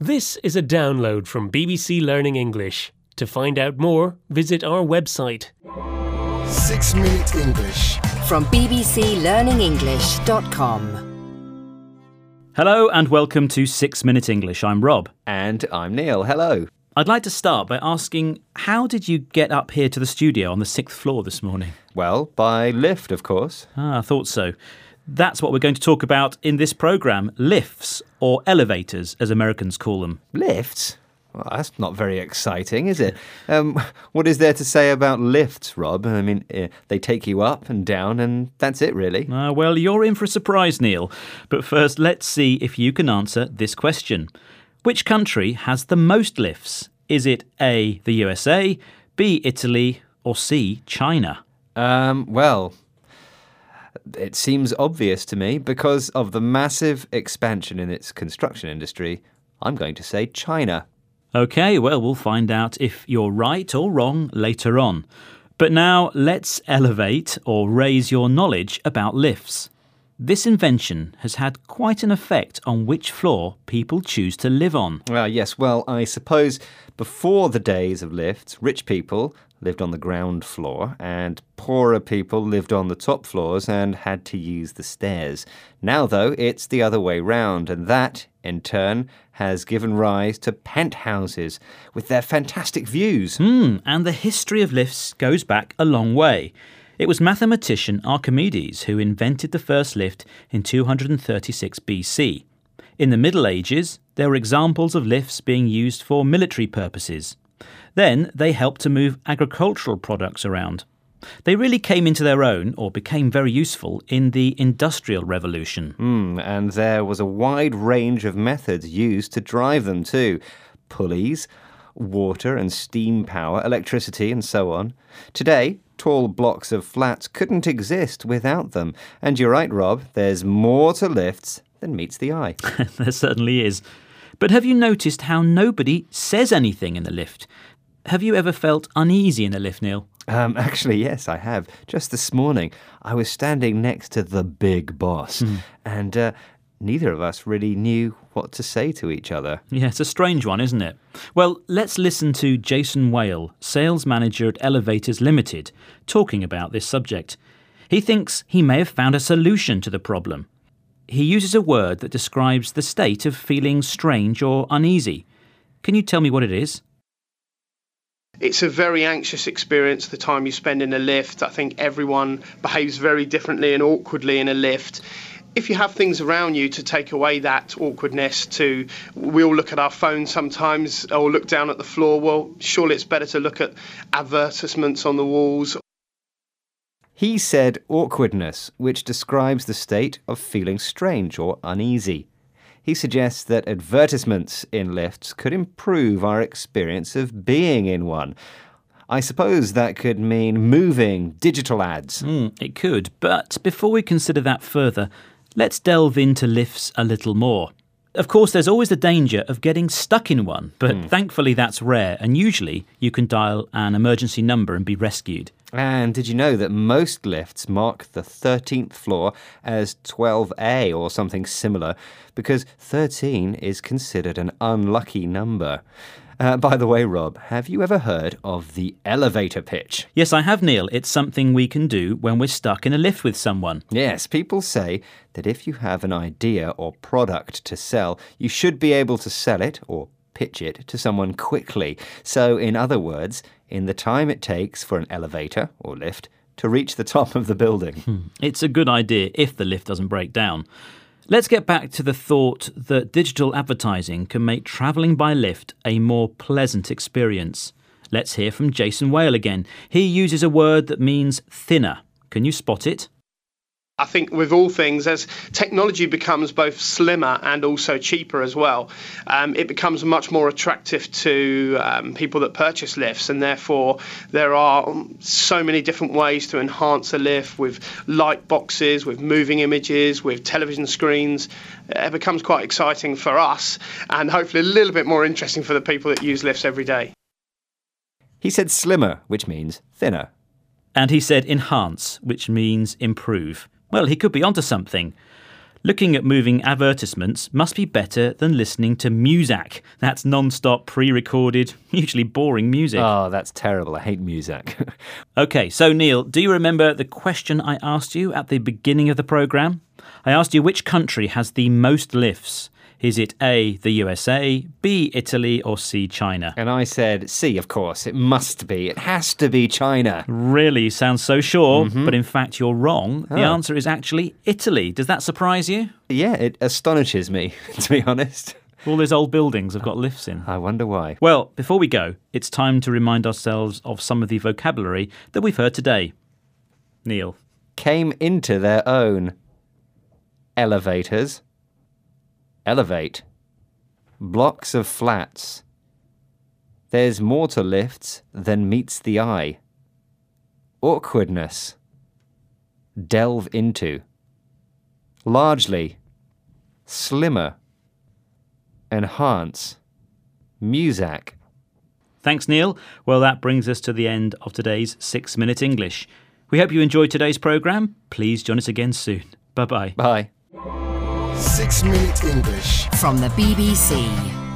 This is a download from BBC Learning English. To find out more, visit our website. 6 Minute English from bbclearningenglish.com. Hello and welcome to 6 Minute English. I'm Rob. And I'm Neil. Hello. I'd like to start by asking, how did you get up here to the studio on the 6th floor this morning? Well, by lift, of course. I thought so. That's what we're going to talk about in this programme, lifts, or elevators, as Americans call them. Lifts? Well, that's not very exciting, is it? What is there to say about lifts, Rob? I mean, they take you up and down, and that's it, really. Well, you're in for a surprise, Neil. But first, let's see if you can answer this question. Which country has the most lifts? Is it A, the USA, B, Italy, or C, China? Well, it seems obvious to me because of the massive expansion in its construction industry. I'm going to say China. OK, well, we'll find out if you're right or wrong later on. But now let's elevate or raise your knowledge about lifts. This invention has had quite an effect on which floor people choose to live on. Yes, well, I suppose before the days of lifts, rich people lived on the ground floor and poorer people lived on the top floors and had to use the stairs. Now, though, it's the other way round, and that, in turn, has given rise to penthouses with their fantastic views. And the history of lifts goes back a long way. It was mathematician Archimedes who invented the first lift in 236 BC. In the Middle Ages, there were examples of lifts being used for military purposes. Then they helped to move agricultural products around. They really came into their own, or became very useful, in the Industrial Revolution. And there was a wide range of methods used to drive them too. Pulleys, water and steam power, electricity and so on. Today, tall blocks of flats couldn't exist without them. And you're right, Rob, there's more to lifts than meets the eye. There certainly is. But have you noticed how nobody says anything in the lift? Have you ever felt uneasy in a lift, Neil? Actually, yes, I have. Just this morning, I was standing next to the big boss, and neither of us really knew what to say to each other. Yeah, it's a strange one, isn't it? Well, let's listen to Jason Whale, sales manager at Elevators Limited, talking about this subject. He thinks he may have found a solution to the problem. He uses a word that describes the state of feeling strange or uneasy. Can you tell me what it is? It's a very anxious experience, the time you spend in a lift. I think everyone behaves very differently and awkwardly in a lift. If you have things around you to take away that awkwardness we all look at our phones sometimes or look down at the floor, well, surely it's better to look at advertisements on the walls. He said awkwardness, which describes the state of feeling strange or uneasy. He suggests that advertisements in lifts could improve our experience of being in one. I suppose that could mean moving digital ads. It could, but before we consider that further, let's delve into lifts a little more. Of course, there's always the danger of getting stuck in one, but thankfully that's rare, and usually you can dial an emergency number and be rescued. And did you know that most lifts mark the 13th floor as 12A or something similar, because 13 is considered an unlucky number? By the way, Rob, have you ever heard of the elevator pitch? Yes, I have, Neil. It's something we can do when we're stuck in a lift with someone. Yes, people say that if you have an idea or product to sell, you should be able to sell it or pitch it to someone quickly. So, in other words, in the time it takes for an elevator or lift to reach the top of the building. It's a good idea if the lift doesn't break down. Let's get back to the thought that digital advertising can make travelling by lift a more pleasant experience. Let's hear from Jason Whale again. He uses a word that means thinner. Can you spot it? I think with all things, as technology becomes both slimmer and also cheaper as well, it becomes much more attractive to people that purchase lifts, and therefore there are so many different ways to enhance a lift with light boxes, with moving images, with television screens. It becomes quite exciting for us and hopefully a little bit more interesting for the people that use lifts every day. He said slimmer, which means thinner. And he said enhance, which means improve. Well, he could be onto something. Looking at moving advertisements must be better than listening to Muzak. That's non-stop, pre-recorded, usually boring music. Oh, that's terrible. I hate music. OK, so Neil, do you remember the question I asked you at the beginning of the programme? I asked you which country has the most lifts. Is it A, the USA, B, Italy, or C, China? And I said, C, of course. It must be. It has to be China. Really sounds so sure, but in fact you're wrong. The answer is actually Italy. Does that surprise you? Yeah, it astonishes me, to be honest. All those old buildings have got lifts in. I wonder why. Well, before we go, it's time to remind ourselves of some of the vocabulary that we've heard today. Neil. Came into their own. Elevators. Elevate. Blocks of flats. There's more to lifts than meets the eye. Awkwardness. Delve into. Largely. Slimmer. Enhance. Muzak. Thanks, Neil. Well, that brings us to the end of today's 6 Minute English. We hope you enjoyed today's programme. Please join us again soon. Bye-bye. Bye. 6 Minute English. From the BBC.